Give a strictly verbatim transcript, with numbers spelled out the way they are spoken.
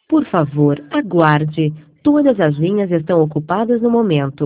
Por favor, aguarde. Todas as linhas estão ocupadas no momento.